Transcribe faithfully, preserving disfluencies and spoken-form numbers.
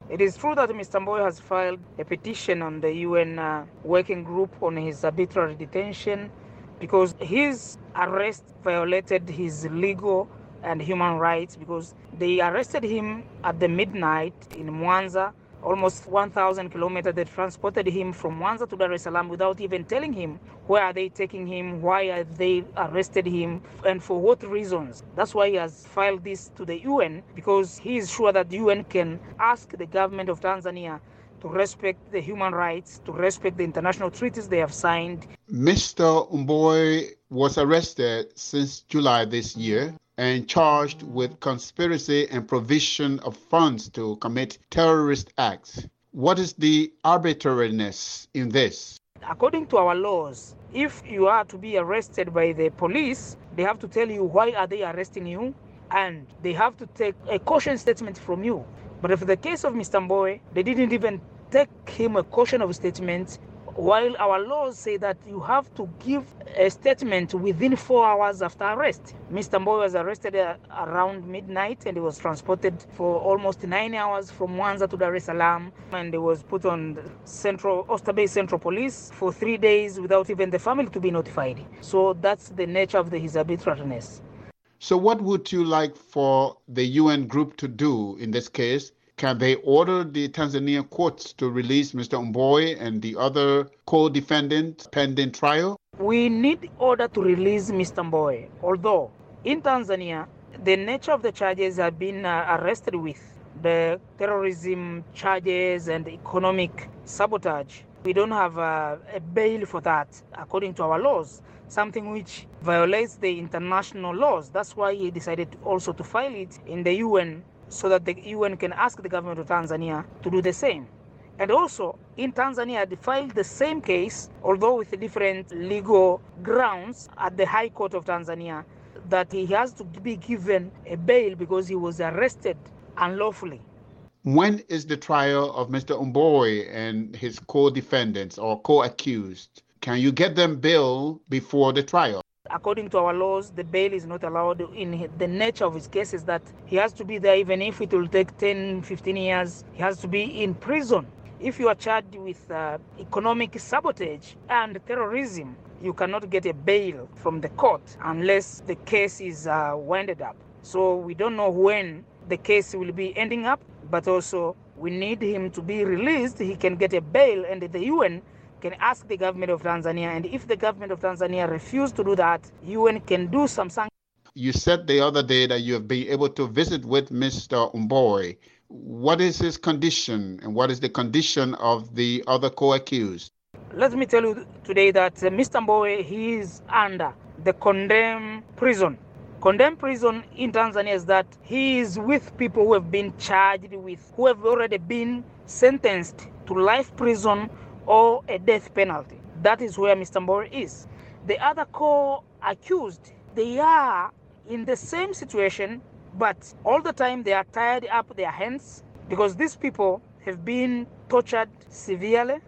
It is true that Mister Mbowe has filed a petition on the U N uh, working group on his arbitrary detention because his arrest violated his legal and human rights, because they arrested him at the midnight in Mwanza, almost one thousand kilometers. They transported him from Mwanza to Dar es Salaam without even telling him where are they taking him, why are they arrested him, and for what reasons. That's why he has filed this to the U N, because he is sure that the U N can ask the government of Tanzania to respect the human rights, to respect the international treaties they have signed. Mister Mbowe was arrested since July this year and charged with conspiracy and provision of funds to commit terrorist acts. What is the arbitrariness in this? According to our laws, if you are to be arrested by the police, they have to tell you why are they arresting you, and they have to take a caution statement from you. But for the case of Mister Mbowe, they didn't even take him a caution of statement, while our laws say that you have to give a statement within four hours after arrest. Mister Mbowe was arrested uh, around midnight, and he was transported for almost nine hours from Mwanza to Dar es Salaam, and he was put on Central Oysterbay Central Police for three days without even the family to be notified. So that's the nature of the, his arbitrariness. So what would you like for the U N group to do in this case? Can they order the Tanzania courts to release Mister Mbowe and the other co-defendants pending trial? We need order to release Mister Mbowe, although in Tanzania, the nature of the charges have been uh, arrested with the terrorism charges and economic sabotage. We don't have uh, a bail for that according to our laws, something which violates the international laws. That's why he decided also to file it in the U N, so that the U N can ask the government of Tanzania to do the same. And also, in Tanzania, they filed the same case, although with different legal grounds, at the High Court of Tanzania, that he has to be given a bail because he was arrested unlawfully. When is the trial of Mister Mbowe and his co-defendants or co-accused? Can you get them bail before the trial? According to our laws, the bail is not allowed. In the nature of his case is that he has to be there, even if it will take ten, fifteen years, he has to be in prison. If you are charged with uh, economic sabotage and terrorism, you cannot get a bail from the court unless the case is uh, winded up. So we don't know when the case will be ending up, but also we need him to be released. He can get a bail, and the U N can ask the government of Tanzania, and if the government of Tanzania refuses to do that, U N can do some sanctions. You said the other day that you have been able to visit with Mister Mbowe. What is his condition, and what is the condition of the other co-accused? Let me tell you today that uh, Mister Mbowe, he is under the condemned prison. Condemned prison in Tanzania is that he is with people who have been charged with, who have already been sentenced to life prison or a death penalty. That is where Mister Mbowe is. The other co-accused, they are in the same situation, but all the time they are tied up their hands, because these people have been tortured severely.